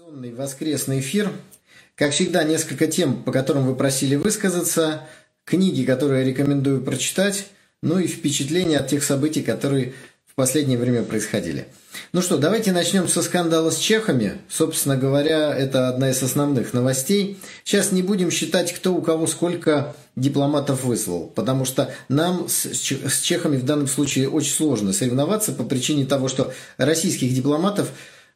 Традиционный воскресный эфир. Как всегда, несколько тем, по которым вы просили высказаться, книги, которые я рекомендую прочитать, ну и впечатления от тех событий, которые в последнее время происходили. Ну что, давайте начнем со скандала с чехами. Собственно говоря, это одна из основных новостей. Сейчас не будем считать, кто у кого сколько дипломатов выслал, потому что нам с чехами в данном случае очень сложно соревноваться по причине того, что российских дипломатов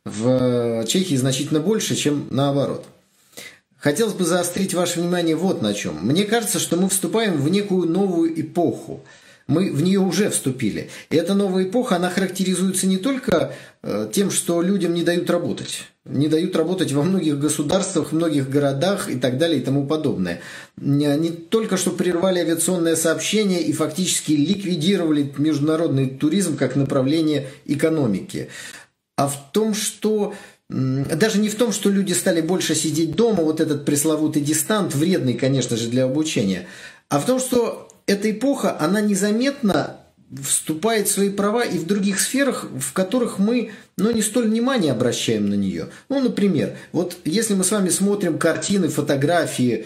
в Чехии значительно больше, чем наоборот. Хотелось бы заострить ваше внимание вот на чем. Мне кажется, что мы вступаем в некую новую эпоху. Мы в нее уже вступили. И эта новая эпоха, она характеризуется не только тем, что людям не дают работать. Не дают работать во многих государствах, в многих городах и так далее и тому подобное. Не только что прервали авиационное сообщение и фактически ликвидировали международный туризм как направление экономики. А в том, что... Даже не в том, что люди стали больше сидеть дома, вот этот пресловутый дистант, вредный, конечно же, для обучения, а в том, что эта эпоха, она незаметно вступает в свои права и в других сферах, в которых мы, не столь внимания обращаем на нее. Например, вот если мы с вами смотрим картины, фотографии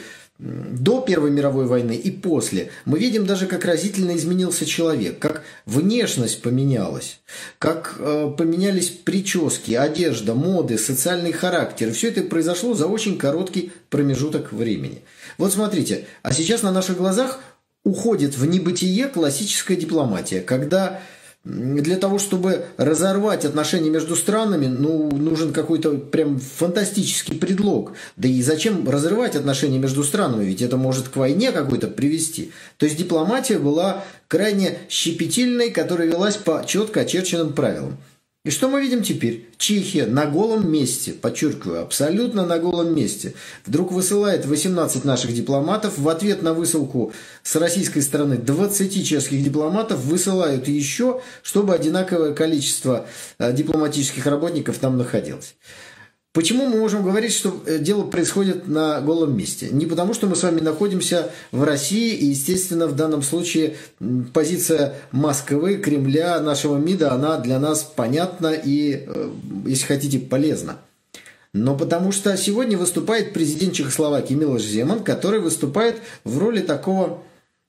до Первой мировой войны и после, мы видим даже, как разительно изменился человек, как внешность поменялась, как поменялись прически, одежда, моды, социальный характер. Все это произошло за очень короткий промежуток времени. Вот смотрите, а сейчас на наших глазах уходит в небытие классическая дипломатия, когда для того, чтобы разорвать отношения между странами, нужен какой-то прям фантастический предлог. Да и зачем разрывать отношения между странами? Ведь это может к войне какой-то привести. То есть дипломатия была крайне щепетильной, которая велась по четко очерченным правилам. И что мы видим теперь? Чехия на голом месте, подчеркиваю, абсолютно на голом месте, вдруг высылает 18 наших дипломатов. В ответ на высылку с российской стороны 20 чешских дипломатов высылают еще, чтобы одинаковое количество дипломатических работников там находилось. Почему мы можем говорить, что дело происходит на голом месте? Не потому, что мы с вами находимся в России, и, естественно, в данном случае позиция Москвы, Кремля, нашего МИДа, она для нас понятна и, если хотите, полезна. Но потому что сегодня выступает президент Чехословакии Милош Земан, который выступает в роли такого,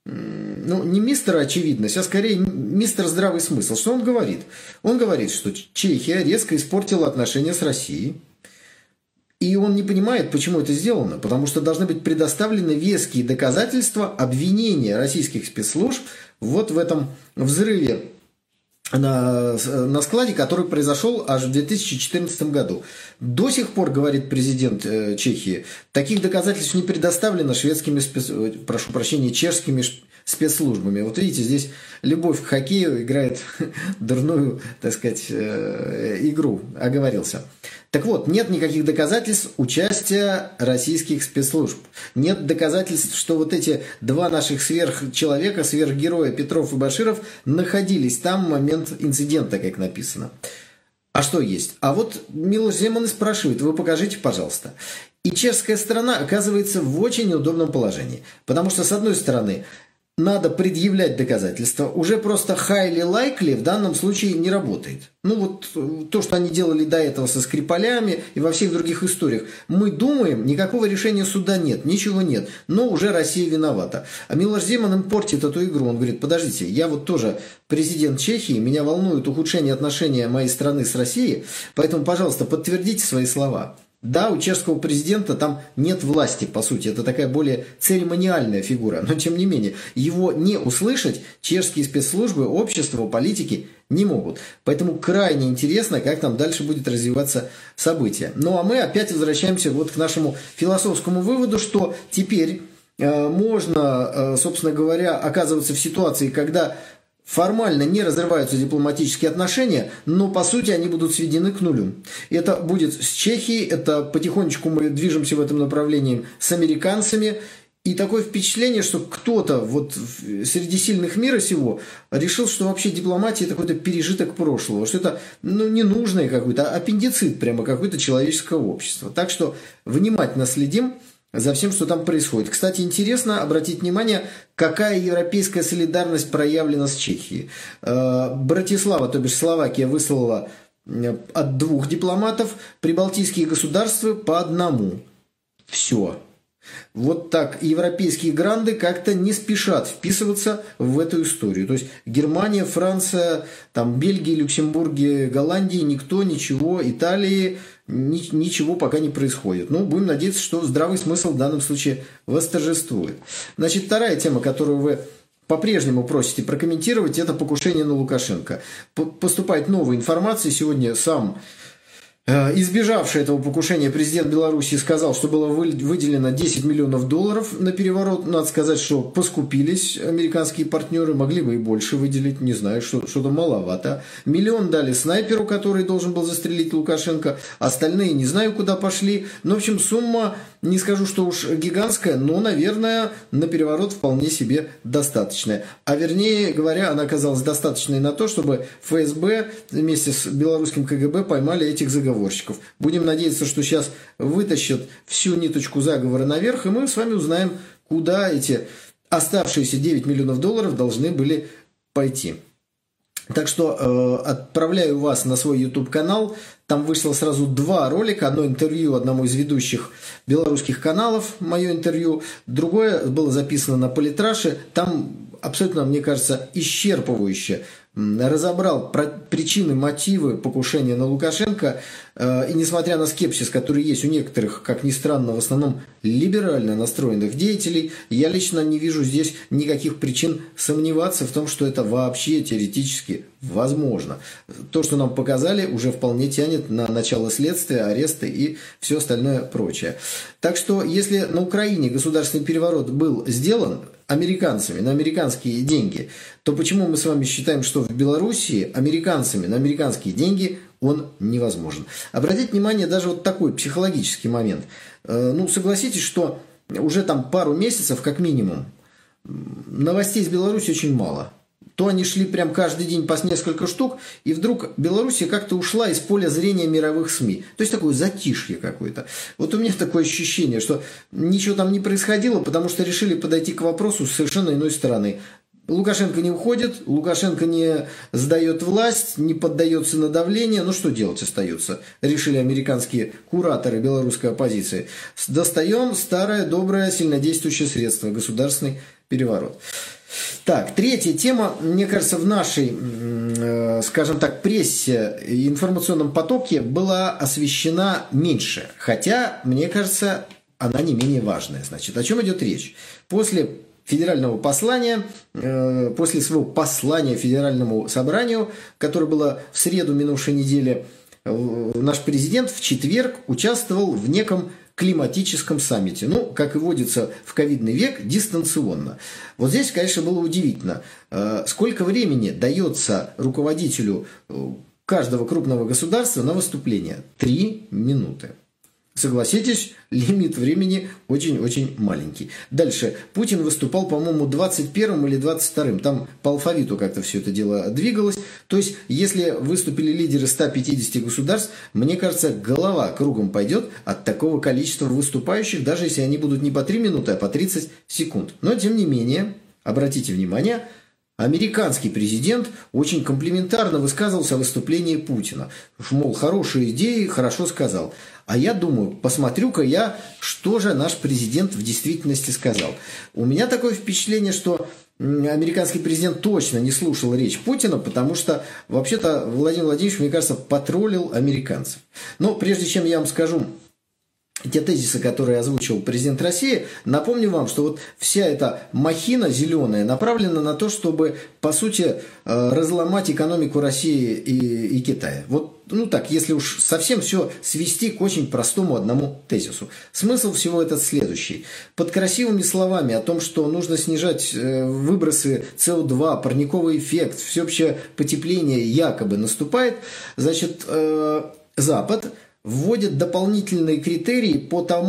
не мистера очевидность, а скорее мистер здравый смысл. Что он говорит? Он говорит, что Чехия резко испортила отношения с Россией. И он не понимает, почему это сделано, потому что должны быть предоставлены веские доказательства обвинения российских спецслужб вот в этом взрыве на складе, который произошел аж в 2014 году. До сих пор, говорит президент Чехии, таких доказательств не предоставлено чешскими спецслужбами. Вот видите, здесь любовь к хоккею играет дурную, так сказать, игру, оговорился. Так вот, нет никаких доказательств участия российских спецслужб. Нет доказательств, что вот эти два наших сверхчеловека, сверхгероя Петров и Баширов находились там в момент инцидента, как написано. А что есть? А вот Милош Земан и спрашивает, вы покажите, пожалуйста. И чешская сторона оказывается в очень неудобном положении. Потому что, с одной стороны, надо предъявлять доказательства. Уже просто highly likely в данном случае не работает. То, что они делали до этого со Скрипалями и во всех других историях. Мы думаем, никакого решения суда нет, ничего нет, но уже Россия виновата. А Милош Земан им портит эту игру. Он говорит, подождите, я вот тоже президент Чехии, меня волнует ухудшение отношений моей страны с Россией, поэтому, пожалуйста, подтвердите свои слова. Да, у чешского президента там нет власти, по сути, это такая более церемониальная фигура, но тем не менее, его не услышать чешские спецслужбы, общество, политики не могут. Поэтому крайне интересно, как там дальше будет развиваться событие. А мы опять возвращаемся вот к нашему философскому выводу, что теперь можно, собственно говоря, оказываться в ситуации, когда формально не разрываются дипломатические отношения, но по сути они будут сведены к нулю. Это будет с Чехией, это потихонечку мы движемся в этом направлении с американцами. И такое впечатление, что кто-то вот среди сильных мира сего решил, что вообще дипломатия – это какой-то пережиток прошлого, что это ненужное какой-то, аппендицит прямо какое-то человеческого общества. Так что внимательно следим за всем, что там происходит. Кстати, интересно обратить внимание, какая европейская солидарность проявлена с Чехией. Братислава, то бишь Словакия, выслала от 2 дипломатов, прибалтийские государства по 1. Все. Вот так европейские гранды как-то не спешат вписываться в эту историю. То есть Германия, Франция, там, Бельгия, Люксембург, Голландия, никто, ничего, Италии, ничего пока не происходит. Ну, будем надеяться, что здравый смысл в данном случае восторжествует. Значит, вторая тема, которую вы по-прежнему просите прокомментировать, это покушение на Лукашенко. Поступает новая информация. Сегодня сам избежавший этого покушения президент Беларуси сказал, что было выделено $10 миллионов на переворот. Надо сказать, что поскупились американские партнеры, могли бы и больше выделить, не знаю, что-то маловато. $1 миллион дали снайперу, который должен был застрелить Лукашенко, остальные не знаю, куда пошли. Но, в общем, сумма, не скажу, что уж гигантская, но, наверное, на переворот вполне себе достаточная. А вернее говоря, она оказалась достаточной на то, чтобы ФСБ вместе с белорусским КГБ поймали этих заговорщиков. Будем надеяться, что сейчас вытащат всю ниточку заговора наверх, и мы с вами узнаем, куда эти оставшиеся $9 миллионов должны были пойти. Так что отправляю вас на свой YouTube-канал. Там вышло сразу 2 ролика. Одно интервью одному из ведущих белорусских каналов, мое интервью. Другое было записано на Политраше. Там абсолютно, мне кажется, исчерпывающе разобрал причины, мотивы покушения на Лукашенко. И несмотря на скепсис, который есть у некоторых, как ни странно, в основном либерально настроенных деятелей, я лично не вижу здесь никаких причин сомневаться в том, что это вообще теоретически возможно. То, что нам показали, уже вполне тянет на начало следствия, аресты и все остальное прочее. Так что, если на Украине государственный переворот был сделан американцами на американские деньги, то почему мы с вами считаем, что в Белоруссии американцами на американские деньги он невозможен? Обратите внимание, даже вот такой психологический момент. Ну, согласитесь, что уже там пару месяцев, как минимум, новостей из Беларуси очень мало. То они шли прям каждый день по несколько штук, и вдруг Белоруссия как-то ушла из поля зрения мировых СМИ. То есть такое затишье какое-то. Вот у меня такое ощущение, что ничего там не происходило, потому что решили подойти к вопросу с совершенно иной стороны. Лукашенко не уходит, Лукашенко не сдает власть, не поддается на давление. Ну, что делать остается? Решили американские кураторы белорусской оппозиции. Достаем старое, доброе, сильнодействующее средство – государственный переворот. Так, третья тема, мне кажется, в нашей, скажем так, прессе и информационном потоке была освещена меньше. Хотя, мне кажется, она не менее важная. Значит, о чем идет речь? После федерального послания, после своего послания Федеральному собранию, которое было в среду минувшей недели, наш президент в четверг участвовал в неком климатическом саммите. Ну, как и водится в ковидный век, дистанционно. Вот здесь, конечно, было удивительно, сколько времени дается руководителю каждого крупного государства на выступление. 3 минуты. Согласитесь, лимит времени очень-очень маленький. Дальше. Путин выступал, по-моему, 21-м или 22-м. Там по алфавиту как-то все это дело двигалось. То есть, если выступили лидеры 150 государств, мне кажется, голова кругом пойдет от такого количества выступающих, даже если они будут не по 3 минуты, а по 30 секунд. Но, тем не менее, обратите внимание, американский президент очень комплиментарно высказывался о выступлении Путина. Мол, хорошие идеи, хорошо сказал. А я думаю, посмотрю-ка я, что же наш президент в действительности сказал. У меня такое впечатление, что американский президент точно не слушал речь Путина, потому что, вообще-то, Владимир Владимирович, мне кажется, потроллил американцев. Но прежде чем я вам скажу те тезисы, которые озвучил президент России, напомню вам, что вот вся эта махина зеленая направлена на то, чтобы, по сути, разломать экономику России и Китая. Вот, ну так, если уж совсем все свести к очень простому одному тезису. Смысл всего этот следующий. Под красивыми словами о том, что нужно снижать выбросы СО2, парниковый эффект, всеобщее потепление якобы наступает, значит, Запад вводит дополнительные критерии по тому,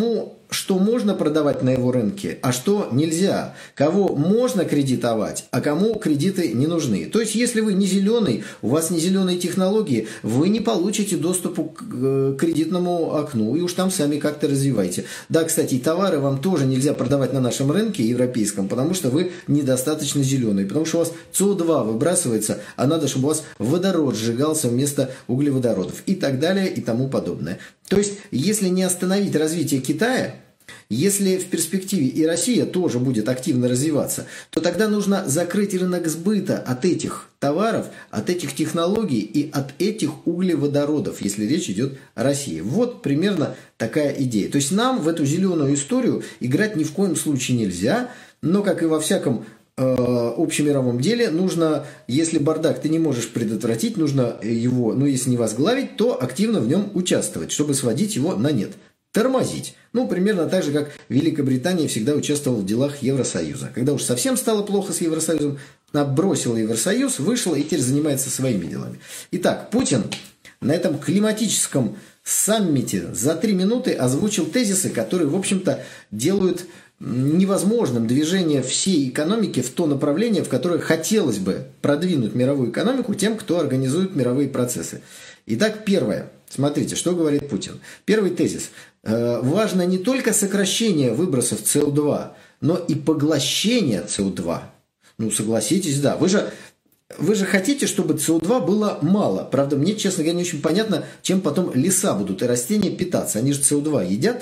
что можно продавать на его рынке, а что нельзя, кого можно кредитовать, а кому кредиты не нужны. То есть, если вы не зеленый, у вас не зеленые технологии, вы не получите доступу к кредитному окну, и уж там сами как-то развивайте. Да, кстати, и товары вам тоже нельзя продавать на нашем рынке европейском, потому что вы недостаточно зеленый, потому что у вас СО2 выбрасывается, а надо, чтобы у вас водород сжигался вместо углеводородов и так далее и тому подобное. То есть, если не остановить развитие Китая, если в перспективе и Россия тоже будет активно развиваться, то тогда нужно закрыть рынок сбыта от этих товаров, от этих технологий и от этих углеводородов, если речь идет о России. Вот примерно такая идея. То есть нам в эту зеленую историю играть ни в коем случае нельзя, но, как и во всяком общемировом деле, нужно, если бардак ты не можешь предотвратить, нужно его, если не возглавить, то активно в нем участвовать, чтобы сводить его на нет. Тормозить. Примерно так же, как Великобритания всегда участвовала в делах Евросоюза. Когда уж совсем стало плохо с Евросоюзом, она бросила Евросоюз, вышла и теперь занимается своими делами. Итак, Путин на этом климатическом саммите за 3 минуты озвучил тезисы, которые, в общем-то, делают невозможным движение всей экономики в то направление, в которое хотелось бы продвинуть мировую экономику тем, кто организует мировые процессы. Итак, первое. Смотрите, что говорит Путин. Первый тезис. Важно не только сокращение выбросов СО2, но и поглощение СО2. Согласитесь, да. Вы же хотите, чтобы СО2 было мало. Правда, мне, честно говоря, не очень понятно, чем потом леса будут и растения питаться. Они же СО2 едят,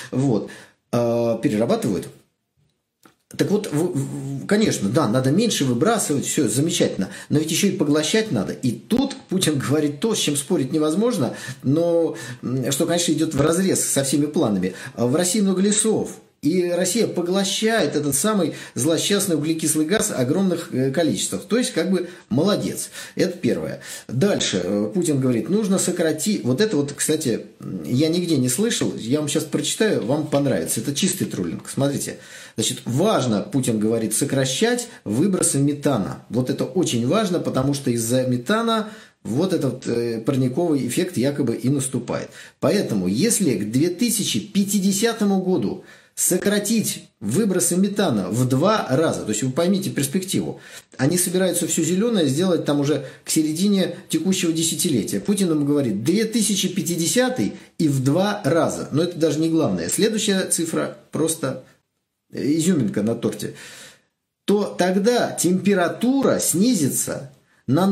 перерабатывают. Так вот, конечно, да, надо меньше выбрасывать, все замечательно, но ведь еще и поглощать надо. И тут Путин говорит то, с чем спорить невозможно, но что, конечно, идет вразрез со всеми планами. В России много лесов, и Россия поглощает этот самый злосчастный углекислый газ в огромных количествах. То есть, молодец. Это первое. Дальше Путин говорит, нужно сократить... Вот это, кстати, я нигде не слышал. Я вам сейчас прочитаю, вам понравится. Это чистый троллинг. Смотрите. Значит, важно, Путин говорит, сокращать выбросы метана. Вот это очень важно, потому что из-за метана вот этот парниковый эффект якобы и наступает. Поэтому, если к 2050 году сократить выбросы метана в 2 раза, то есть вы поймите перспективу, они собираются все зеленое сделать там уже к середине текущего десятилетия. Путин ему говорит 2050 и в 2 раза, но это даже не главное. Следующая цифра просто изюминка на торте. То тогда температура снизится на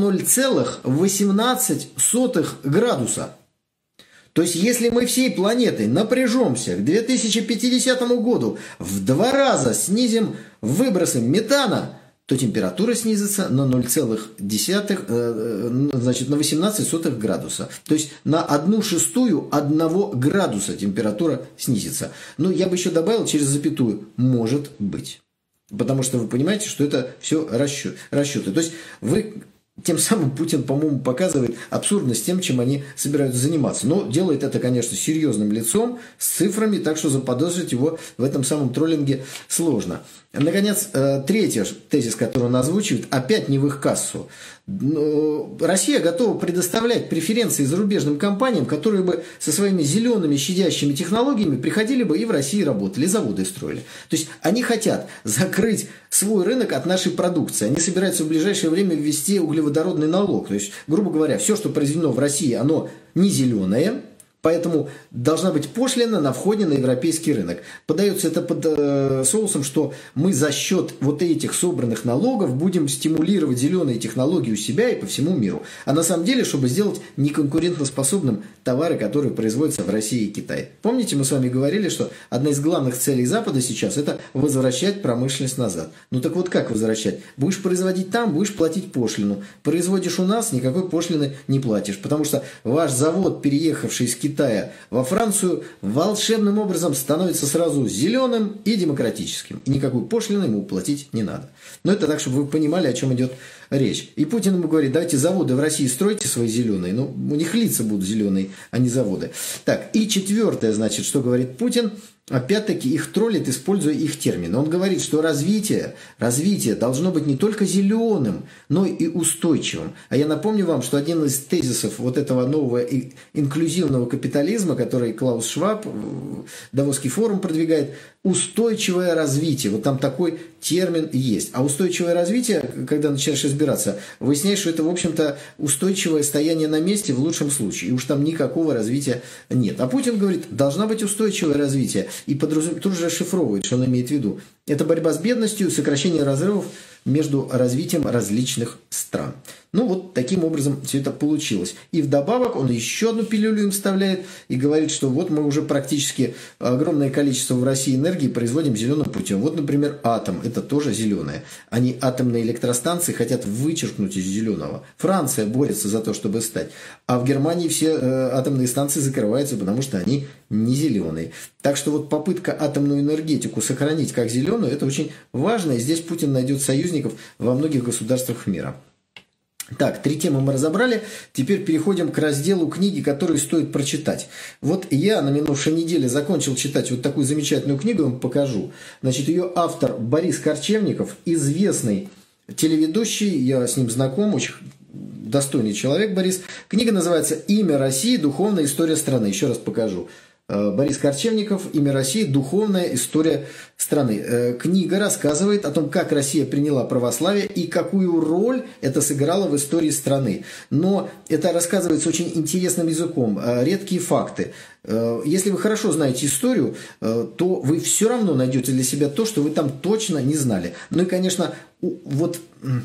0,18 градуса. То есть, если мы всей планетой напряжемся к 2050 году в 2 раза снизим выбросы метана, то температура снизится на 0,18 градуса. То есть, на 1/6 1 градуса температура снизится. Я бы еще добавил через запятую «может быть». Потому что вы понимаете, что это все расчеты. То есть, тем самым Путин, по-моему, показывает абсурдность тем, чем они собираются заниматься. Но делает это, конечно, серьезным лицом, с цифрами, так что заподозрить его в этом самом троллинге сложно. Наконец, третий тезис, который он озвучивает, опять не в их кассу. Россия готова предоставлять преференции зарубежным компаниям, которые бы со своими зелеными щадящими технологиями приходили бы и в России работали, и заводы строили. То есть они хотят закрыть свой рынок от нашей продукции. Они собираются в ближайшее время ввести углеводородный налог. То есть, грубо говоря, все, что произведено в России, оно не зеленое. Поэтому должна быть пошлина на входе на европейский рынок. Подается это под соусом, что мы за счет вот этих собранных налогов будем стимулировать зеленые технологии у себя и по всему миру. А на самом деле, чтобы сделать неконкурентоспособным товары, которые производятся в России и Китае. Помните, мы с вами говорили, что одна из главных целей Запада сейчас – это возвращать промышленность назад. Так вот, как возвращать? Будешь производить там, будешь платить пошлину. Производишь у нас, никакой пошлины не платишь. Потому что ваш завод, переехавший из Китая во Францию, волшебным образом становится сразу зеленым и демократическим. И никакую пошлину ему платить не надо. Но это так, чтобы вы понимали, о чем идет речь. И Путин ему говорит, давайте заводы в России стройте свои зеленые. Ну, у них лица будут зеленые, а не заводы. Так, и четвертое, значит, что говорит Путин. Опять-таки их троллит, используя их термины. Он говорит, что развитие должно быть не только зеленым, но и устойчивым. А я напомню вам, что один из тезисов вот этого нового инклюзивного капитализма, который Клаус Шваб, Давосский форум продвигает, устойчивое развитие. Вот там такой термин есть. А устойчивое развитие, когда начинаешь разбираться, выясняешь, что это, в общем-то, устойчивое стояние на месте в лучшем случае. И уж там никакого развития нет. А Путин говорит, должна быть устойчивое развитие. И тут же расшифровывает, что он имеет в виду. Это борьба с бедностью, сокращение разрывов между развитием различных стран. Ну, вот таким образом все это получилось. И вдобавок он еще одну пилюлю им вставляет и говорит, что вот мы уже практически огромное количество в России энергии производим зеленым путем. Вот, например, атом. Это тоже зеленое. Они атомные электростанции хотят вычеркнуть из зеленого. Франция борется за то, чтобы стать. А в Германии все атомные станции закрываются, потому что они не зеленые. Так что вот попытка атомную энергетику сохранить как зеленую, это очень важно. И здесь Путин найдет союзников во многих государствах мира. Так, 3 темы мы разобрали. Теперь переходим к разделу книги, которые стоит прочитать. Вот я на минувшей неделе закончил читать вот такую замечательную книгу, я вам покажу. Значит, ее автор Борис Корчевников, известный телеведущий, я с ним знаком, очень достойный человек Борис. Книга называется «Имя России. Духовная история страны». Еще раз покажу. Борис Корчевников, «Имя России. Духовная история страны». Книга рассказывает о том, как Россия приняла православие и какую роль это сыграло в истории страны. Но это рассказывается очень интересным языком, редкие факты. Если вы хорошо знаете историю, то вы все равно найдете для себя то, что вы там точно не знали. Ну и, конечно, вот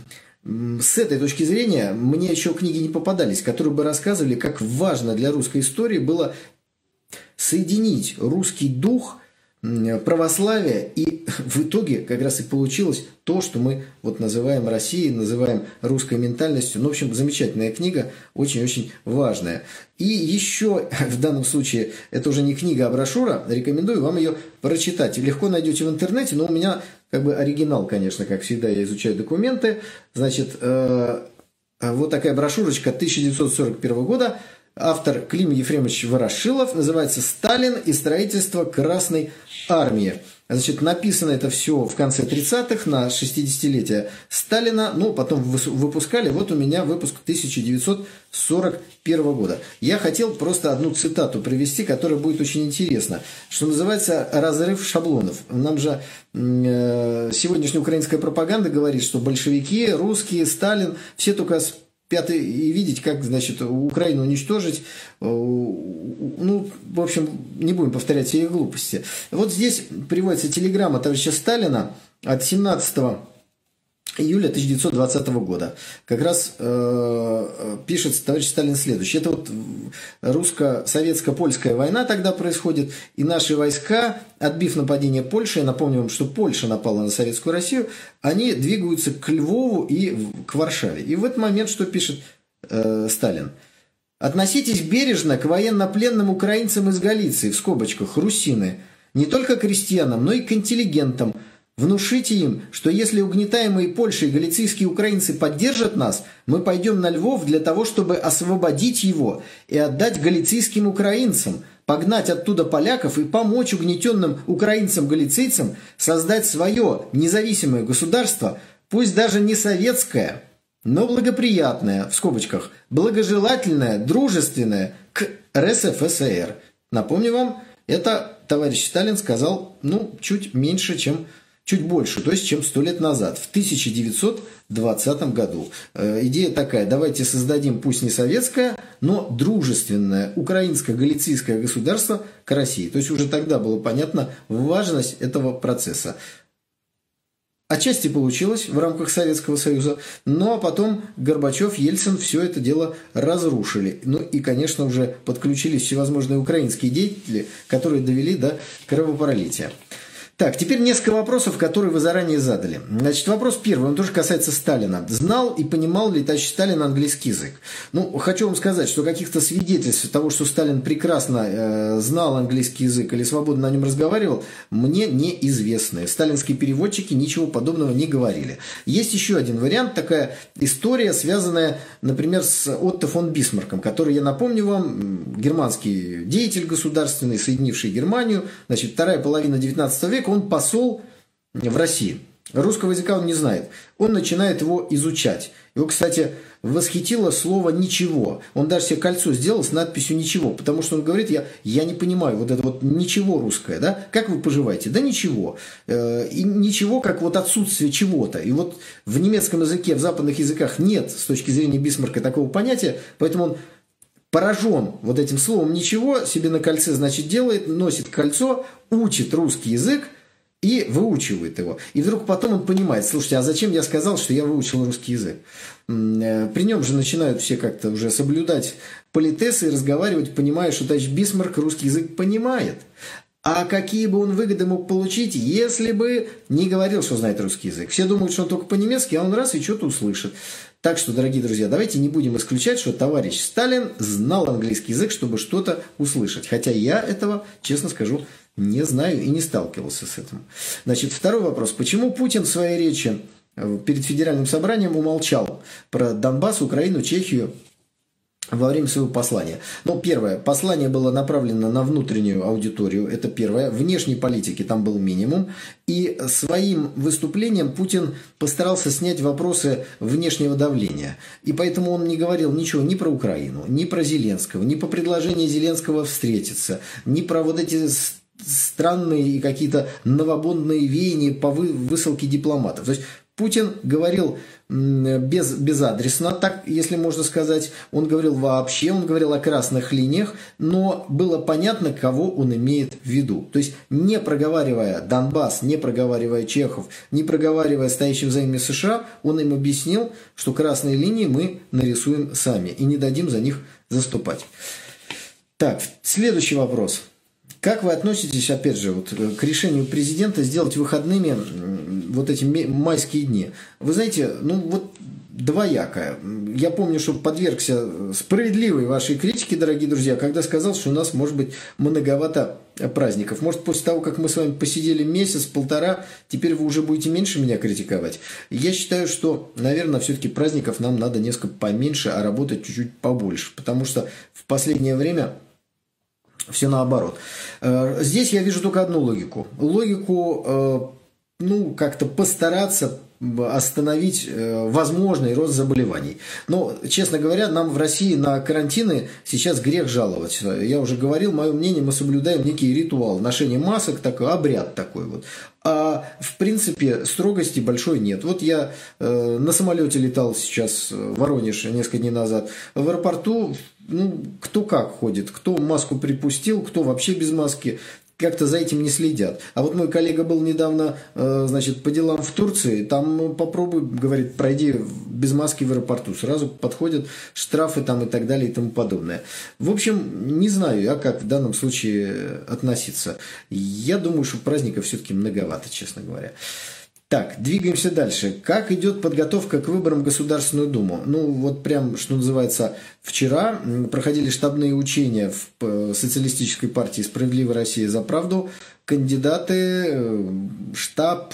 с этой точки зрения мне еще книги не попадались, которые бы рассказывали, как важно для русской истории было соединить русский дух, православие, и в итоге как раз и получилось то, что мы вот называем Россией, называем русской ментальностью. Ну, в общем, замечательная книга, очень-очень важная. И еще в данном случае, это уже не книга, а брошюра, рекомендую вам ее прочитать. Легко найдете в интернете, но у меня как бы оригинал, конечно, как всегда, я изучаю документы. Значит, вот такая брошюрочка 1941 года. Автор Клим Ефремович Ворошилов, называется «Сталин и строительство Красной Армии». Значит, написано это все в конце 30-х, на 60-летие Сталина, ну, потом выпускали, вот у меня выпуск 1941 года. Я хотел просто одну цитату привести, которая будет очень интересна, что называется «разрыв шаблонов». Нам же сегодняшняя украинская пропаганда говорит, что большевики, русские, Сталин, все только пятый, и видеть, как, значит, Украину уничтожить. Ну, в общем, не будем повторять все их глупости. Вот здесь приводится телеграмма товарища Сталина от 17 июля 1920 года. Как раз пишет товарищ Сталин следующее. Это вот русско-советско-польская война тогда происходит, и наши войска, отбив нападение Польши, я напомню вам, что Польша напала на Советскую Россию, они двигаются к Львову и к Варшаве. И в этот момент что пишет Сталин? «Относитесь бережно к военнопленным украинцам из Галиции, в скобочках, русины, не только крестьянам, но и к интеллигентам. Внушите им, что если угнетаемые Польшей галицийские украинцы поддержат нас, мы пойдем на Львов для того, чтобы освободить его и отдать галицийским украинцам, погнать оттуда поляков и помочь угнетенным украинцам-галицийцам создать свое независимое государство, пусть даже не советское, но благоприятное, в скобочках, благожелательное, дружественное к РСФСР». Напомню вам, это товарищ Сталин сказал, чуть больше, то есть, чем 100 лет назад, в 1920 году. Идея такая: давайте создадим, пусть не советское, но дружественное украинско-галицийское государство к России. То есть, уже тогда было понятна важность этого процесса. Отчасти получилось в рамках Советского Союза, но потом Горбачев, Ельцин все это дело разрушили. Ну и, конечно, уже подключились всевозможные украинские деятели, которые довели до кровопролития. Так, теперь несколько вопросов, которые вы заранее задали. Значит, вопрос первый, он тоже касается Сталина. Знал и понимал ли товарищ Сталин английский язык? Ну, хочу вам сказать, что каких-то свидетельств того, что Сталин прекрасно знал английский язык или свободно на нем разговаривал, мне неизвестны. Сталинские переводчики ничего подобного не говорили. Есть еще один вариант, такая история, связанная, например, с Отто фон Бисмарком, который, я напомню вам, германский деятель государственный, соединивший Германию, значит, вторая половина 19 века, он посол в России. Русского языка он не знает. Он начинает его изучать. Его, кстати, восхитило слово «ничего». Он даже себе кольцо сделал с надписью «ничего», потому что он говорит, я не понимаю, вот это вот «ничего» русское, да? Как вы поживаете? Да ничего. И ничего, как вот отсутствие чего-то. И вот в немецком языке, в западных языках нет, с точки зрения Бисмарка, такого понятия, поэтому он поражен вот этим словом «ничего», себе на кольце, значит, делает, носит кольцо, учит русский язык и выучивает его. И вдруг потом он понимает, слушайте, а зачем я сказал, что я выучил русский язык? При нем же начинают все как-то уже соблюдать политесы и разговаривать, понимая, что товарищ Бисмарк русский язык понимает. А какие бы он выгоды мог получить, если бы не говорил, что знает русский язык? Все думают, что он только по-немецки, а он раз и что-то услышит. Так что, дорогие друзья, давайте не будем исключать, что товарищ Сталин знал английский язык, чтобы что-то услышать. Хотя я этого, честно скажу, не знаю и не сталкивался с этим. Значит, второй вопрос. Почему Путин в своей речи перед Федеральным собранием умолчал про Донбасс, Украину, Чехию во время своего послания? Ну, первое, послание было направлено на внутреннюю аудиторию, это первое. Внешней политики там был минимум. И своим выступлением Путин постарался снять вопросы внешнего давления. И поэтому он не говорил ничего ни про Украину, ни про Зеленского, ни по предложению Зеленского встретиться, ни про вот эти странные и какие-то новобонные веяния по высылке дипломатов. То есть Путин говорил безадресно, так, если можно сказать. Он говорил вообще, он говорил о красных линиях, но было понятно, кого он имеет в виду. То есть, не проговаривая Донбасс, не проговаривая Чехов, не проговаривая стоящим за ними США, он им объяснил, что красные линии мы нарисуем сами и не дадим за них заступать. Так, следующий вопрос. Как вы относитесь, опять же, вот, к решению президента сделать выходными вот эти майские дни? Вы знаете, ну вот двоякое. Я помню, что подвергся справедливой вашей критике, дорогие друзья, когда сказал, что у нас может быть многовато праздников. Может, после того, как мы с вами посидели месяц-полтора, теперь вы уже будете меньше меня критиковать. Я считаю, что, наверное, все-таки праздников нам надо несколько поменьше, а работать чуть-чуть побольше. Потому что в последнее время все наоборот. Здесь я вижу только одну логику. Логику, ну, как-то постараться остановить возможный рост заболеваний. Но, честно говоря, нам в России на карантины сейчас грех жаловать. Я уже говорил, мое мнение, мы соблюдаем некий ритуал. Ношение масок, такой обряд такой вот. А в принципе строгости большой нет. Вот я на самолете летал сейчас в Воронеж несколько дней назад. В аэропорту, ну, кто как ходит, кто маску припустил, кто вообще без маски. Как-то за этим не следят. А вот мой коллега был недавно, значит, по делам в Турции, там попробуй, говорит, пройди без маски в аэропорту. Сразу подходят штрафы там и так далее и тому подобное. В общем, не знаю я, как в данном случае относиться. Я думаю, что праздников все-таки многовато, честно говоря. Так, двигаемся дальше. Как идет подготовка к выборам в Государственную Думу? Ну, вот прям, что называется, вчера проходили штабные учения в Социалистической партии «Справедливая Россия за правду». Кандидаты, штаб,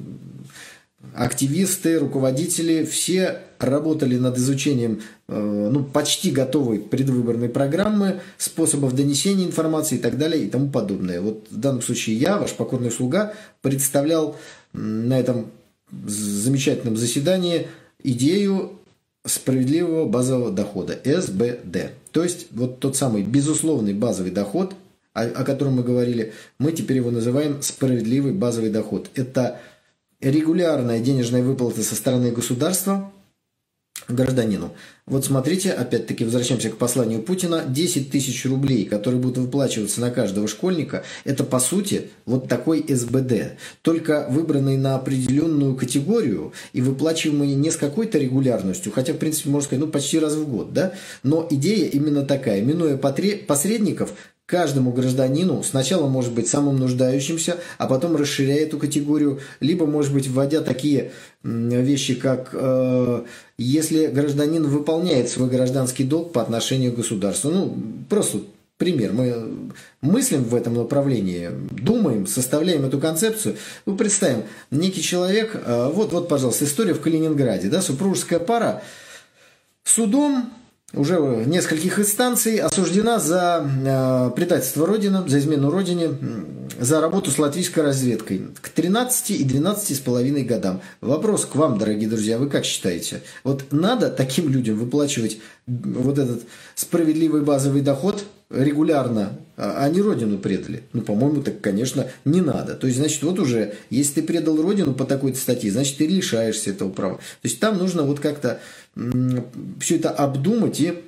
активисты, руководители, все работали над изучением ну, почти готовой предвыборной программы, способов донесения информации и так далее и тому подобное. Вот в данном случае я, ваш покорный слуга, представлял на этом замечательном заседании идею справедливого базового дохода, СБД. То есть вот тот самый безусловный базовый доход, о котором мы говорили, мы теперь его называем справедливый базовый доход. Это регулярная денежная выплата со стороны государства гражданину. Вот смотрите, опять-таки возвращаемся к посланию Путина. 10 тысяч рублей, которые будут выплачиваться на каждого школьника, это по сути вот такой СБД, только выбранный на определенную категорию и выплачиваемый не с какой-то регулярностью, хотя в принципе можно сказать, ну почти раз в год, да? Но идея именно такая, минуя посредников, каждому гражданину, сначала, может быть, самым нуждающимся, а потом расширяя эту категорию, либо, может быть, вводя такие вещи, как если гражданин выполняет свой гражданский долг по отношению к государству. Ну, просто пример. Мы мыслим в этом направлении, думаем, составляем эту концепцию. Ну, представим, некий человек, вот, пожалуйста, история в Калининграде, да, супружеская пара судом уже в нескольких инстанций осуждена за предательство Родины, за измену Родине, за работу с латвийской разведкой к 13 и 12,5 годам. Вопрос к вам, дорогие друзья, вы как считаете? Вот надо таким людям выплачивать вот этот справедливый базовый доход регулярно, а они Родину предали? Ну, по-моему, так, конечно, не надо. То есть, значит, вот уже, если ты предал Родину по такой-то статье, значит, ты лишаешься этого права. То есть, там нужно вот как-то все это обдумать и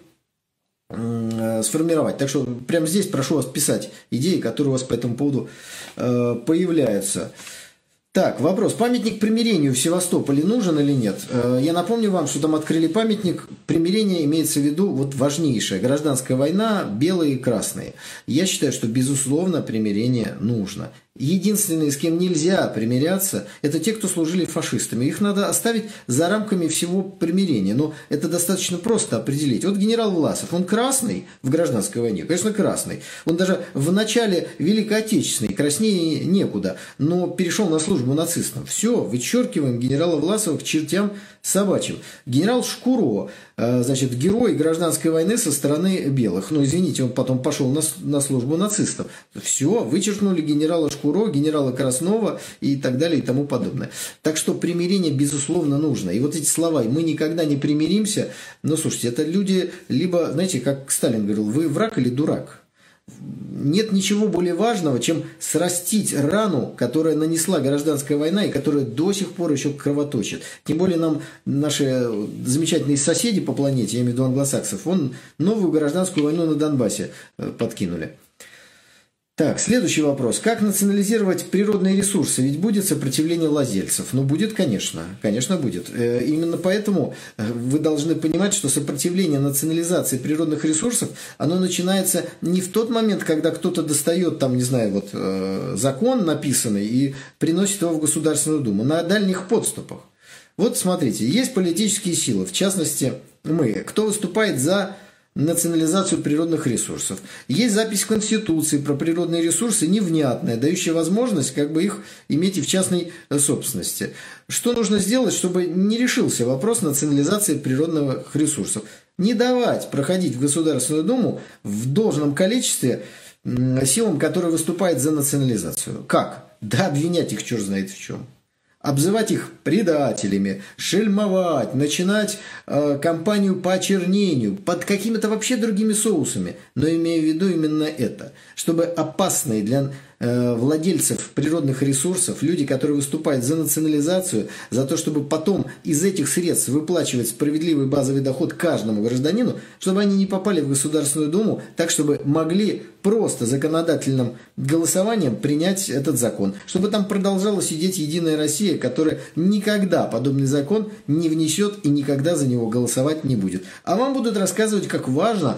сформировать. Так что прямо здесь прошу вас писать идеи, которые у вас по этому поводу появляются. Так, вопрос. Памятник примирению в Севастополе нужен или нет? Я напомню вам, что там открыли памятник примирения, имеется в виду вот важнейшая гражданская война, белые и красные. Я считаю, что безусловно примирение нужно. Единственные, с кем нельзя примиряться, это те, кто служили фашистами. Их надо оставить за рамками всего примирения. Но это достаточно просто определить. Вот генерал Власов, он красный в гражданской войне? Конечно, красный. Он даже в начале Великой Отечественной, краснее некуда, но перешел на службу нацистам. Все, вычеркиваем генерала Власова к чертям собачьим. Генерал Шкуро, значит, герой гражданской войны со стороны белых. Ну, извините, он потом пошел на службу нацистов. Все, вычеркнули генерала Шкуро, генерала Краснова и так далее и тому подобное. Так что примирение, безусловно, нужно. И вот эти слова «мы никогда не примиримся», ну, слушайте, это люди либо, знаете, как Сталин говорил, вы враг или дурак. Нет ничего более важного, чем срастить рану, которая нанесла гражданская война и которая до сих пор еще кровоточит. Тем более нам наши замечательные соседи по планете, я имею в виду англосаксов, вон новую гражданскую войну на Донбассе подкинули. Так, следующий вопрос. Как национализировать природные ресурсы? Ведь будет сопротивление владельцев. Ну, будет, конечно. Конечно, будет. Именно поэтому вы должны понимать, что сопротивление национализации природных ресурсов, оно начинается не в тот момент, когда кто-то достает, там, не знаю, вот закон написанный и приносит его в Государственную Думу, на дальних подступах. Вот смотрите, есть политические силы, в частности, мы. Кто выступает за национализацию природных ресурсов. Есть запись в Конституции про природные ресурсы невнятная, дающая возможность как бы их иметь и в частной собственности. Что нужно сделать, чтобы не решился вопрос национализации природных ресурсов? Не давать проходить в Государственную Думу в должном количестве силам, которые выступают за национализацию. Как? Да обвинять их черт знает в чем. Обзывать их предателями, шельмовать, начинать кампанию по очернению под какими-то вообще другими соусами. Но имея в виду именно это, чтобы опасные для владельцев природных ресурсов, люди, которые выступают за национализацию, за то, чтобы потом из этих средств выплачивать справедливый базовый доход каждому гражданину, чтобы они не попали в Государственную Думу, так, чтобы могли просто законодательным голосованием принять этот закон. Чтобы там продолжала сидеть Единая Россия, которая никогда подобный закон не внесет и никогда за него голосовать не будет. А вам будут рассказывать, как важно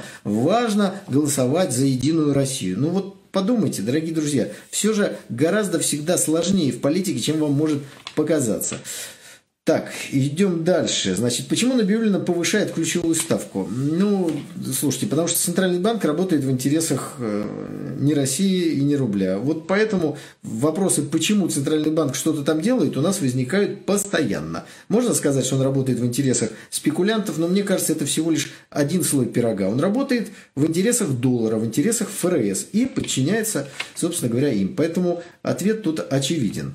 голосовать за Единую Россию. Ну вот подумайте, дорогие друзья, все же гораздо всегда сложнее в политике, чем вам может показаться. Так, идем дальше. Значит, почему Набиуллина повышает ключевую ставку? Ну, слушайте, потому что Центральный банк работает в интересах не России и не рубля. Вот поэтому вопросы, почему Центральный банк что-то там делает, у нас возникают постоянно. Можно сказать, что он работает в интересах спекулянтов, но мне кажется, это всего лишь один слой пирога. Он работает в интересах доллара, в интересах ФРС и подчиняется, собственно говоря, им. Поэтому ответ тут очевиден.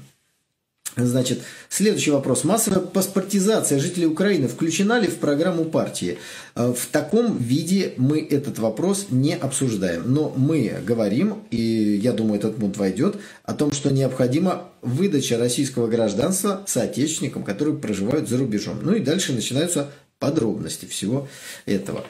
Значит, следующий вопрос. Массовая паспортизация жителей Украины включена ли в программу партии? В таком виде мы этот вопрос не обсуждаем. Но мы говорим, и я думаю, этот пункт войдет, о том, что необходима выдача российского гражданства соотечественникам, которые проживают за рубежом. Ну и дальше начинаются подробности всего этого.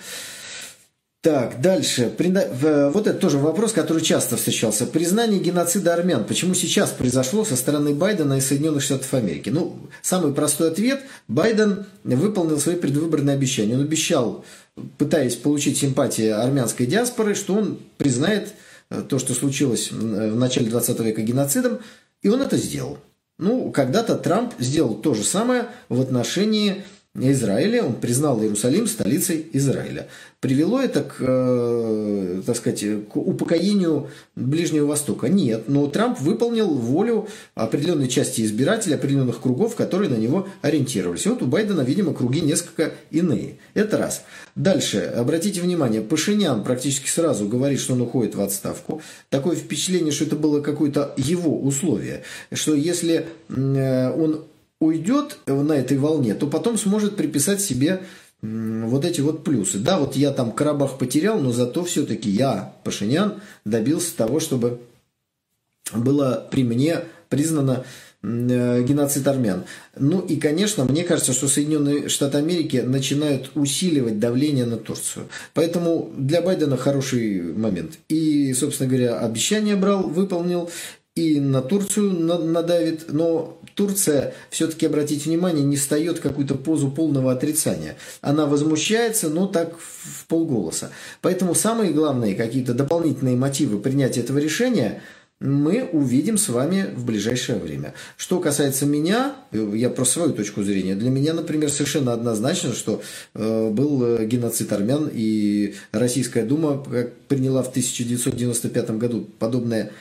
Так, дальше. Вот это тоже вопрос, который часто встречался. Признание геноцида армян. Почему сейчас произошло со стороны Байдена и Соединенных Штатов Америки? Ну, самый простой ответ. Байден выполнил свои предвыборные обещания. Он обещал, пытаясь получить симпатии армянской диаспоры, что он признает то, что случилось в начале 20 века геноцидом, и он это сделал. Ну, когда-то Трамп сделал то же самое в отношении Израиля, он признал Иерусалим столицей Израиля. Привело это к, так сказать, к упокоению Ближнего Востока? Нет, но Трамп выполнил волю определенной части избирателей, определенных кругов, которые на него ориентировались. И вот у Байдена, видимо, круги несколько иные. Это раз. Дальше, обратите внимание, Пашинян практически сразу говорит, что он уходит в отставку. Такое впечатление, что это было какое-то его условие, что если он уйдет на этой волне, то потом сможет приписать себе вот эти вот плюсы. Да, вот я там Карабах потерял, но зато все-таки я, Пашинян, добился того, чтобы было при мне признано геноцид армян. Ну и, конечно, мне кажется, что Соединенные Штаты Америки начинают усиливать давление на Турцию. Поэтому для Байдена хороший момент. И, собственно говоря, обещание брал, выполнил, и на Турцию надавит, но Турция, все-таки, обратите внимание, не встает в какую-то позу полного отрицания. Она возмущается, но так в полголоса. Поэтому самые главные какие-то дополнительные мотивы принятия этого решения мы увидим с вами в ближайшее время. Что касается меня, я про свою точку зрения, для меня, например, совершенно однозначно, что был геноцид армян, и Российская Дума приняла в 1995 году подобное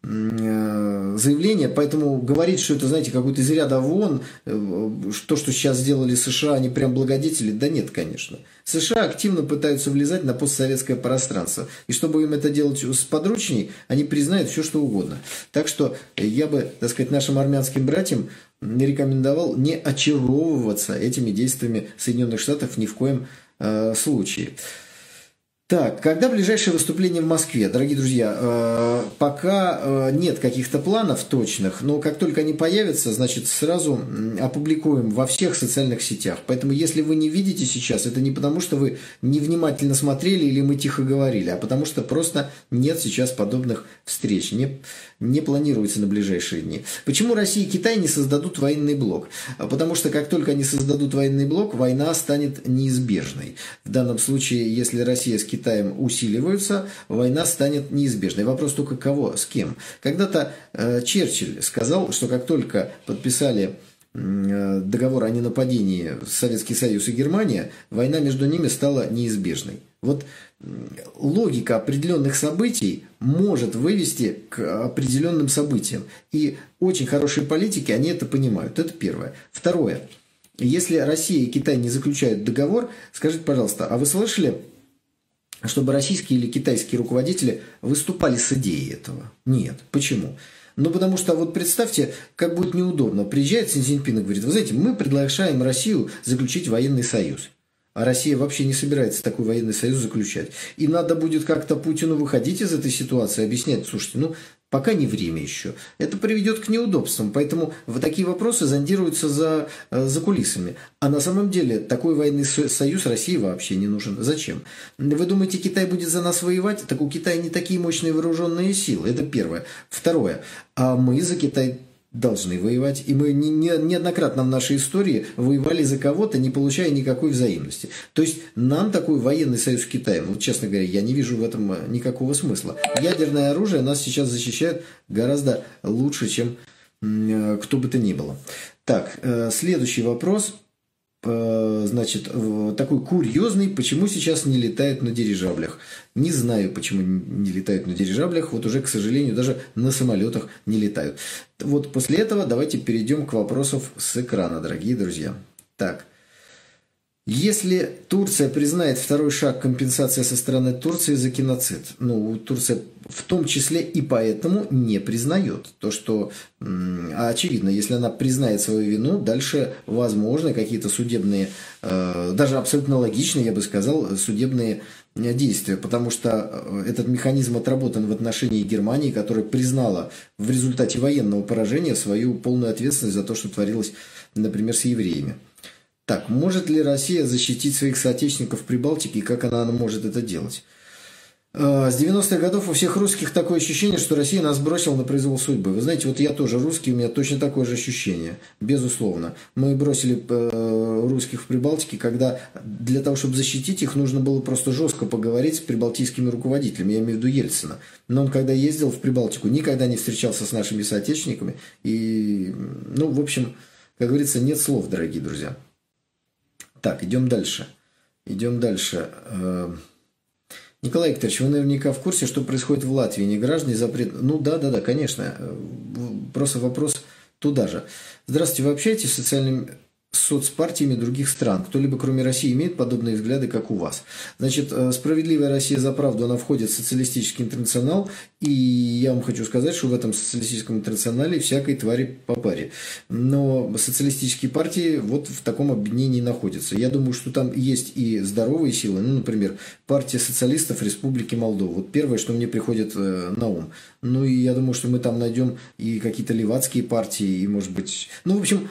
заявление, поэтому говорить, что это, знаете, какой-то из ряда вон, то, что сейчас сделали США, они прям благодетели, да нет, конечно. США активно пытаются влезать на постсоветское пространство, и чтобы им это делать сподручней, они признают все, что угодно. Так что я бы, так сказать, нашим армянским братьям рекомендовал не очаровываться этими действиями Соединенных Штатов ни в коем случае. Так, когда ближайшее выступление в Москве? Дорогие друзья, пока нет каких-то планов точных, но как только они появятся, значит, сразу опубликуем во всех социальных сетях. Поэтому, если вы не видите сейчас, это не потому, что вы невнимательно смотрели или мы тихо говорили, а потому что просто нет сейчас подобных встреч, не планируется на ближайшие дни. Почему Россия и Китай не создадут военный блок? Потому что как только они создадут военный блок, война станет неизбежной. В данном случае, если Россия с Китаем усиливаются, война станет неизбежной. Вопрос только кого, с кем. Когда-то Черчилль сказал, что как только подписали договор о ненападении Советский Союз и Германия, война между ними стала неизбежной. Вот логика определенных событий может вывести к определенным событиям. И очень хорошие политики, они это понимают. Это первое. Второе. Если Россия и Китай не заключают договор, скажите, пожалуйста, а вы слышали, чтобы российские или китайские руководители выступали с идеей этого? Нет. Почему? Ну, потому что, вот представьте, как будет неудобно. Приезжает Си Цзиньпин и говорит: вы знаете, мы приглашаем Россию заключить военный союз. А Россия вообще не собирается такой военный союз заключать. И надо будет как-то Путину выходить из этой ситуации, объяснять: слушайте, ну, пока не время еще. Это приведет к неудобствам. Поэтому вот такие вопросы зондируются за кулисами. А на самом деле такой военный союз России вообще не нужен. Зачем? Вы думаете, Китай будет за нас воевать? Так у Китая не такие мощные вооруженные силы. Это первое. Второе. А мы за Китай должны воевать. И мы неоднократно в нашей истории воевали за кого-то, не получая никакой взаимности. То есть нам такой военный союз с Китаем, вот честно говоря, я не вижу в этом никакого смысла. Ядерное оружие нас сейчас защищает гораздо лучше, чем кто бы то ни было. Так, следующий вопрос. Значит, такой курьезный: почему сейчас не летают на дирижаблях? Не знаю, почему не летают на дирижаблях. Вот уже, к сожалению, даже на самолетах не летают. Вот после этого давайте перейдем к вопросам с экрана, дорогие друзья. Так. Если Турция признает второй шаг компенсация со стороны Турции за геноцид, ну, Турция в том числе и поэтому не признает. То, что очевидно, если она признает свою вину, дальше возможны какие-то судебные, даже абсолютно логичные, я бы сказал, судебные действия, потому что этот механизм отработан в отношении Германии, которая признала в результате военного поражения свою полную ответственность за то, что творилось, например, с евреями. Так, может ли Россия защитить своих соотечественников в Прибалтике и как она может это делать? С 90-х годов у всех русских такое ощущение, что Россия нас бросила на произвол судьбы. Вы знаете, вот я тоже русский, у меня точно такое же ощущение, безусловно. Мы бросили русских в Прибалтике, когда для того, чтобы защитить их, нужно было просто жестко поговорить с прибалтийскими руководителями, я имею в виду Ельцина. Но он, когда ездил в Прибалтику, никогда не встречался с нашими соотечественниками. И, ну, в общем, как говорится, нет слов, дорогие друзья. Так, идем дальше. Николай Викторович, вы наверняка в курсе, что происходит в Латвии. Не граждане запрет... Ну да, конечно. Просто вопрос туда же. Здравствуйте, вы общаетесь с социальными соцпартиями других стран? Кто-либо, кроме России, имеет подобные взгляды, как у вас? Значит, «Справедливая Россия за правду», она входит в социалистический интернационал, и я вам хочу сказать, что в этом социалистическом интернационале всякой твари по паре. Но социалистические партии вот в таком объединении находятся. Я думаю, что там есть и здоровые силы, ну, например, партия социалистов Республики Молдова. Вот первое, что мне приходит на ум. Ну, и я думаю, что мы там найдем и какие-то левацкие партии, и, может быть... Ну, в общем...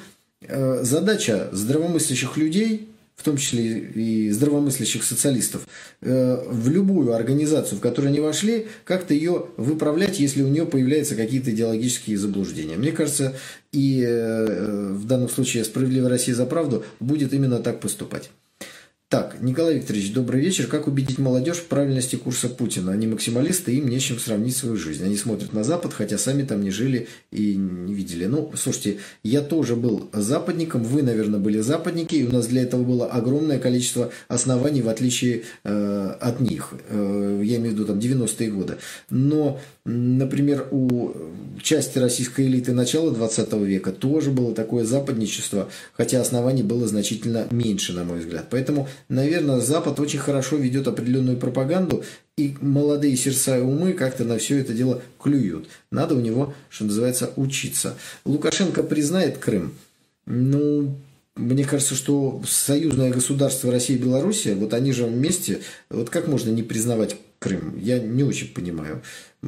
Задача здравомыслящих людей, в том числе и здравомыслящих социалистов, в любую организацию, в которую они вошли, как-то ее выправлять, если у нее появляются какие-то идеологические заблуждения. Мне кажется, и в данном случае «Справедливая Россия за правду» будет именно так поступать. Так, Николай Викторович, добрый вечер. Как убедить молодежь в правильности курса Путина? Они максималисты, им не с чем сравнить свою жизнь. Они смотрят на Запад, хотя сами там не жили и не видели. Ну, слушайте, я тоже был западником, вы, наверное, были западники, и у нас для этого было огромное количество оснований, в отличие от них. Я имею в виду там 90-е годы. Но, например, у части российской элиты начала 20 века тоже было такое западничество, хотя оснований было значительно меньше, на мой взгляд. Поэтому, наверное, Запад очень хорошо ведет определенную пропаганду, и молодые сердца и умы как-то на все это дело клюют. Надо у него, что называется, учиться. Лукашенко признает Крым. Ну, мне кажется, что союзное государство Россия и Белоруссия, вот они же вместе, вот как можно не признавать Крым? Я не очень понимаю.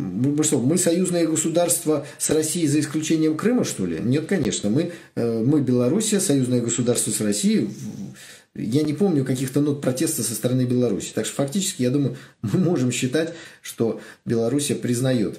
Мы союзное государство с Россией за исключением Крыма, что ли? Нет, конечно. Мы Белоруссия, союзное государство с Россией. Я не помню каких-то нот протеста со стороны Беларуси. Так что фактически, я думаю, мы можем считать, что Белоруссия признает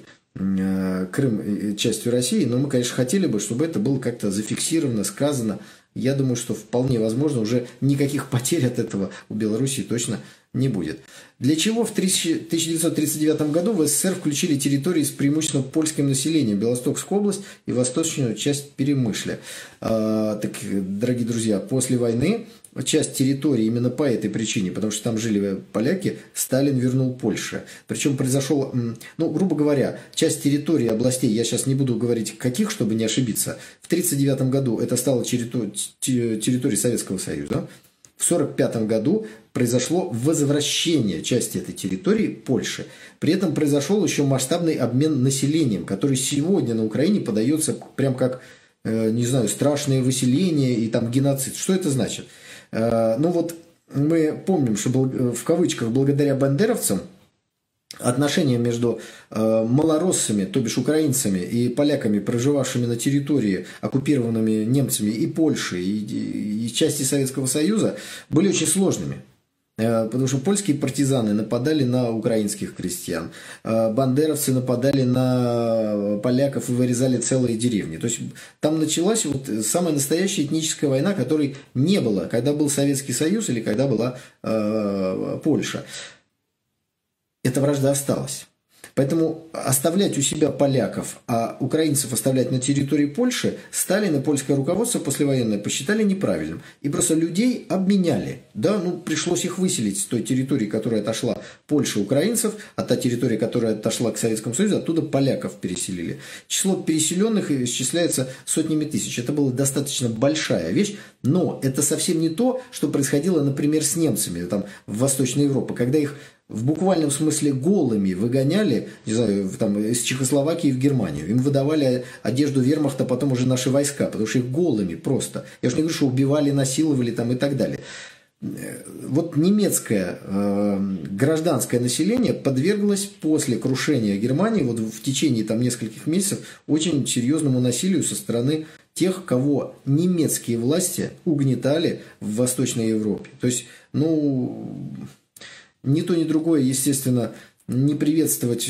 Крым частью России, но мы, конечно, хотели бы, чтобы это было как-то зафиксировано, сказано. Я думаю, что вполне возможно, уже никаких потерь от этого у Белоруссии точно не будет. Для чего в 1939 году в СССР включили территории с преимущественно польским населением, Белостокскую область и восточную часть Перемышля? Так, дорогие друзья, после войны часть территории именно по этой причине, потому что там жили поляки, Сталин вернул Польше. Причем произошел, ну, грубо говоря, часть территории областей, я сейчас не буду говорить каких, чтобы не ошибиться, в 1939 году это стало территорией Советского Союза. В 1945 году произошло возвращение части этой территории Польши. При этом произошел еще масштабный обмен населением, который сегодня на Украине подается прям как, не знаю, страшное выселение и там геноцид. Что это значит? Ну вот мы помним, что в кавычках благодаря бандеровцам отношения между малороссами, то бишь украинцами и поляками, проживавшими на территории, оккупированными немцами и Польши, и части Советского Союза, были очень сложными. Потому что польские партизаны нападали на украинских крестьян, бандеровцы нападали на поляков и вырезали целые деревни. То есть там началась вот самая настоящая этническая война, которой не было, когда был Советский Союз или когда была Польша. Эта вражда осталась. Поэтому оставлять у себя поляков, а украинцев оставлять на территории Польши, Сталин и польское руководство послевоенное посчитали неправильным. И просто людей обменяли. Да, ну, пришлось их выселить с той территории, которая отошла Польше, украинцев, а та территория, которая отошла к Советскому Союзу, оттуда поляков переселили. Число переселенных исчисляется сотнями тысяч. Это была достаточно большая вещь, но это совсем не то, что происходило, например, с немцами там, в Восточной Европе, когда их в буквальном смысле голыми выгоняли, не знаю, там, из Чехословакии в Германию. Им выдавали одежду вермахта потом уже наши войска, потому что их голыми просто. Я же не говорю, что убивали, насиловали там и так далее. Вот немецкое гражданское население подверглось после крушения Германии вот в течение там, нескольких месяцев очень серьезному насилию со стороны тех, кого немецкие власти угнетали в Восточной Европе. То есть, ну... Ни то, ни другое, естественно, не приветствовать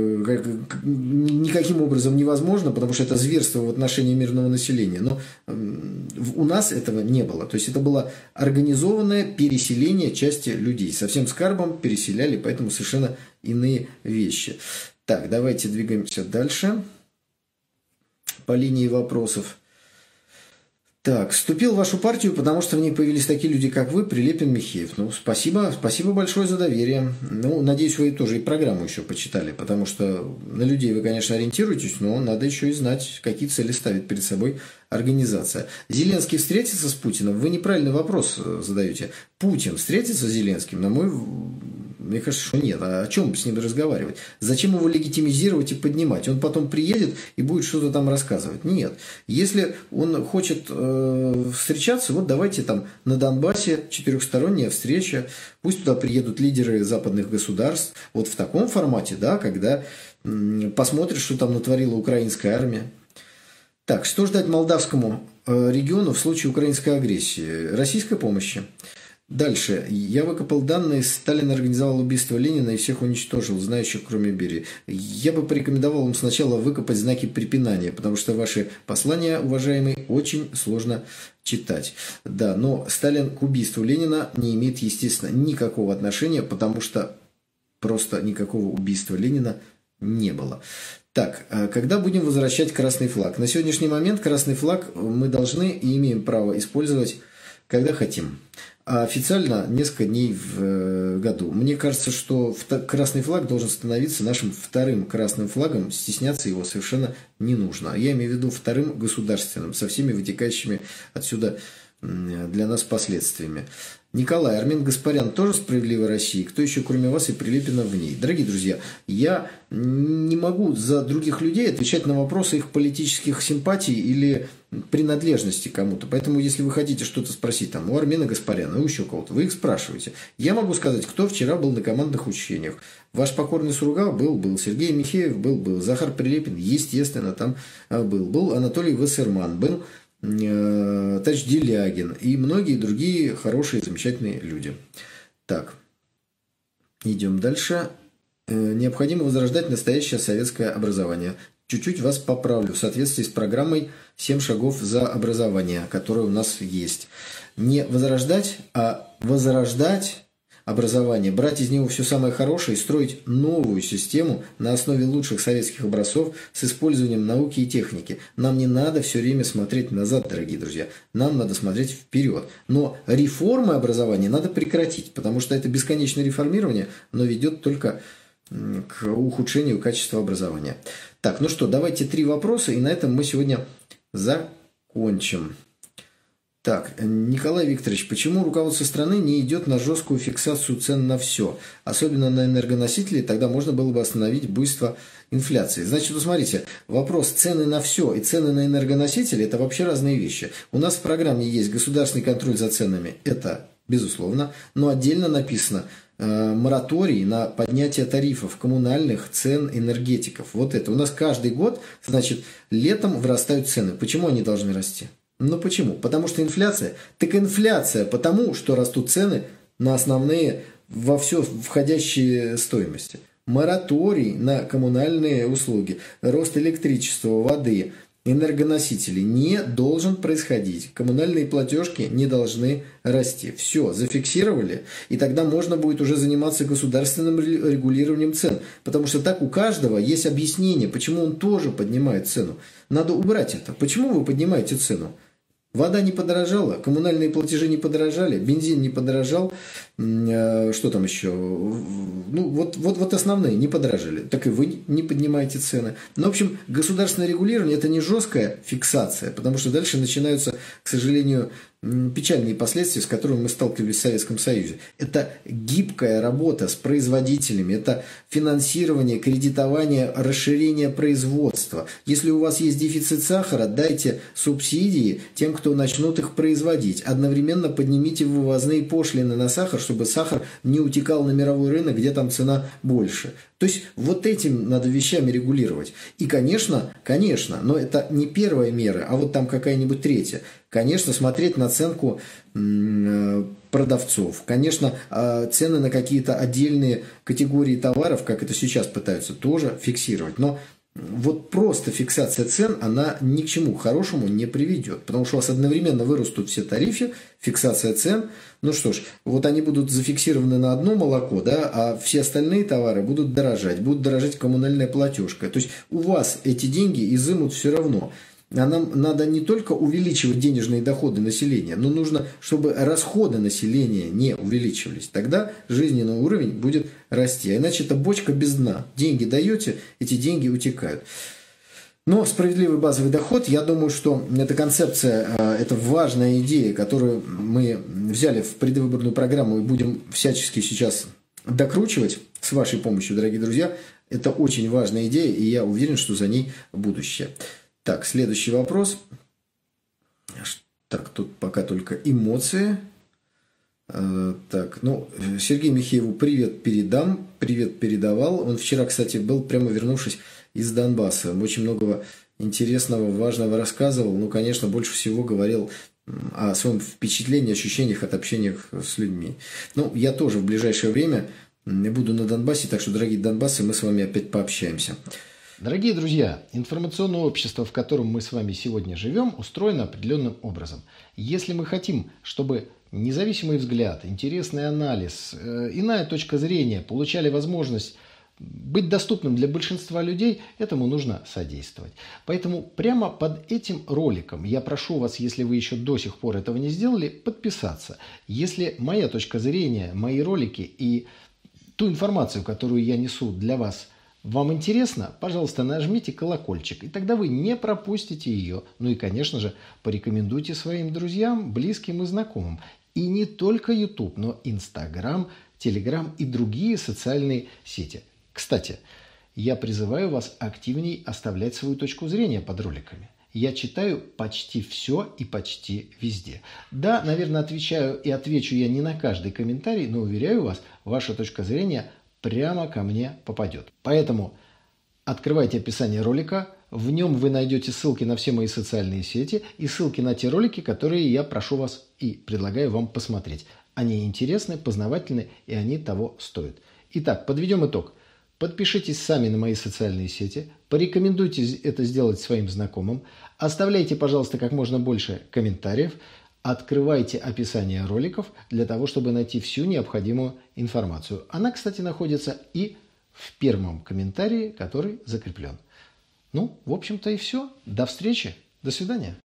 никаким образом невозможно, потому что это зверство в отношении мирного населения. Но у нас этого не было. То есть это было организованное переселение части людей. Совсем скарбом переселяли, поэтому совершенно иные вещи. Так, давайте двигаемся дальше по линии вопросов. Так, вступил в вашу партию, потому что в ней появились такие люди, как вы, Прилепин, Михеев. Ну, спасибо большое за доверие. Ну, надеюсь, вы тоже и программу еще почитали, потому что на людей вы, конечно, ориентируетесь, но надо еще и знать, какие цели ставит перед собой организация. Зеленский встретится с Путиным? Вы неправильный вопрос задаете. Путин встретится с Зеленским? Мне кажется, что нет. А о чем с ним разговаривать? Зачем его легитимизировать и поднимать? Он потом приедет и будет что-то там рассказывать. Нет. Если он хочет встречаться, вот давайте там на Донбассе четырехсторонняя встреча. Пусть туда приедут лидеры западных государств. Вот в таком формате, да, когда посмотришь, что там натворила украинская армия. Так, что ждать молдавскому региону в случае украинской агрессии? Российской помощи. Дальше. Я выкопал данные, Сталин организовал убийство Ленина и всех уничтожил, знающих, кроме Берии. Я бы порекомендовал вам сначала выкопать знаки препинания, потому что ваши послания, уважаемые, очень сложно читать. Да, но Сталин к убийству Ленина не имеет, естественно, никакого отношения, потому что просто никакого убийства Ленина не было. Так, когда будем возвращать красный флаг? На сегодняшний момент красный флаг мы должны и имеем право использовать, когда хотим. А официально несколько дней в году. Мне кажется, что красный флаг должен становиться нашим вторым красным флагом. Стесняться его совершенно не нужно. Я имею в виду вторым государственным, со всеми вытекающими отсюда для нас последствиями. Николай, Армен Гаспарян тоже «Справедливая Россия». Кто еще, кроме вас и Прилепина, в ней? Дорогие друзья, я не могу за других людей отвечать на вопросы их политических симпатий или принадлежности кому-то. Поэтому, если вы хотите что-то спросить там, у Армена Гаспаряна, у еще кого-то, вы их спрашиваете. Я могу сказать, кто вчера был на командных учениях. Ваш покорный слуга был. Сергей Михеев был. Захар Прилепин, естественно, там был. Анатолий Вассерман был. Товарищ Делягин и многие другие хорошие, замечательные люди. Так, идем дальше. Необходимо возрождать настоящее советское образование. Чуть-чуть вас поправлю в соответствии с программой «7 шагов за образование», которая у нас есть. Не возрождать, а возрождать образование, брать из него все самое хорошее и строить новую систему на основе лучших советских образцов с использованием науки и техники. Нам не надо все время смотреть назад, дорогие друзья. Нам надо смотреть вперед. Но реформы образования надо прекратить, потому что это бесконечное реформирование, но ведет только к ухудшению качества образования. Так, ну что, давайте 3 вопроса, и на этом мы сегодня закончим. Так, Николай Викторович, почему руководство страны не идет на жесткую фиксацию цен на все, особенно на энергоносители, тогда можно было бы остановить буйство инфляции? Значит, вот смотрите, вопрос цены на все и цены на энергоносители – это вообще разные вещи. У нас в программе есть государственный контроль за ценами, это безусловно, но отдельно написано мораторий на поднятие тарифов коммунальных, цен энергетиков. Вот это. У нас каждый год, значит, летом вырастают цены. Почему они должны расти? Ну почему? Потому что инфляция. Так инфляция потому, что растут цены на основные во все входящие стоимости. Мораторий на коммунальные услуги, рост электричества, воды, энергоносителей не должен происходить. Коммунальные платежки не должны расти. Все, зафиксировали, и тогда можно будет уже заниматься государственным регулированием цен. Потому что так у каждого есть объяснение, почему он тоже поднимает цену. Надо убрать это. Почему вы поднимаете цену? Вода не подорожала, коммунальные платежи не подорожали, бензин не подорожал, что там еще? Ну, вот основные не подорожали. Так и вы не поднимаете цены. Но, в общем, государственное регулирование – это не жесткая фиксация, потому что дальше начинаются, к сожалению, печальные последствия, с которыми мы сталкивались в Советском Союзе. Это гибкая работа с производителями, это финансирование, кредитование, расширение производства. Если у вас есть дефицит сахара, дайте субсидии тем, кто начнут их производить. Одновременно поднимите вывозные пошлины на сахар, чтобы сахар не утекал на мировой рынок, где там цена больше. То есть вот этим надо вещами регулировать. И, конечно, но это не первая мера, а вот там какая-нибудь третья. Конечно, смотреть наценку продавцов. Конечно, цены на какие-то отдельные категории товаров, как это сейчас пытаются, тоже фиксировать. Но вот просто фиксация цен, она ни к чему хорошему не приведет. Потому что у вас одновременно вырастут все тарифы, фиксация цен. Ну что ж, вот они будут зафиксированы на одно молоко, да, а все остальные товары будут дорожать коммунальная платежка. То есть у вас эти деньги изымут все равно. А нам надо не только увеличивать денежные доходы населения, но нужно, чтобы расходы населения не увеличивались. Тогда жизненный уровень будет расти. А иначе это бочка без дна. Деньги даете, эти деньги утекают. Но справедливый базовый доход, я думаю, что эта концепция, это важная идея, которую мы взяли в предвыборную программу и будем всячески сейчас докручивать с вашей помощью, дорогие друзья. Это очень важная идея, и я уверен, что за ней будущее. Так, следующий вопрос. Так, тут пока только эмоции. Так, ну, Сергею Михееву привет передам, привет передавал. Он вчера, кстати, был, прямо вернувшись из Донбасса. Очень много интересного, важного рассказывал. Ну, конечно, больше всего говорил о своем впечатлении, ощущениях от общения с людьми. Ну, я тоже в ближайшее время буду на Донбассе, так что, дорогие донбассы, мы с вами опять пообщаемся. Дорогие друзья, информационное общество, в котором мы с вами сегодня живем, устроено определенным образом. Если мы хотим, чтобы независимый взгляд, интересный анализ, иная точка зрения получали возможность быть доступным для большинства людей, этому нужно содействовать. Поэтому прямо под этим роликом я прошу вас, если вы еще до сих пор этого не сделали, подписаться. Если моя точка зрения, мои ролики и ту информацию, которую я несу для вас, вам интересно? Пожалуйста, нажмите колокольчик, и тогда вы не пропустите ее. Ну и, конечно же, порекомендуйте своим друзьям, близким и знакомым. И не только YouTube, но Instagram, Telegram и другие социальные сети. Кстати, я призываю вас активнее оставлять свою точку зрения под роликами. Я читаю почти все и почти везде. Да, наверное, отвечаю и отвечу я не на каждый комментарий, но уверяю вас, ваша точка зрения прямо ко мне попадет. Поэтому открывайте описание ролика, в нем вы найдете ссылки на все мои социальные сети и ссылки на те ролики, которые я прошу вас и предлагаю вам посмотреть. Они интересны, познавательны и они того стоят. Итак, подведем итог. Подпишитесь сами на мои социальные сети, порекомендуйте это сделать своим знакомым, оставляйте, пожалуйста, как можно больше комментариев, открывайте описание роликов для того, чтобы найти всю необходимую информацию. Она, кстати, находится и в первом комментарии, который закреплен. Ну, в общем-то и все. До встречи. До свидания.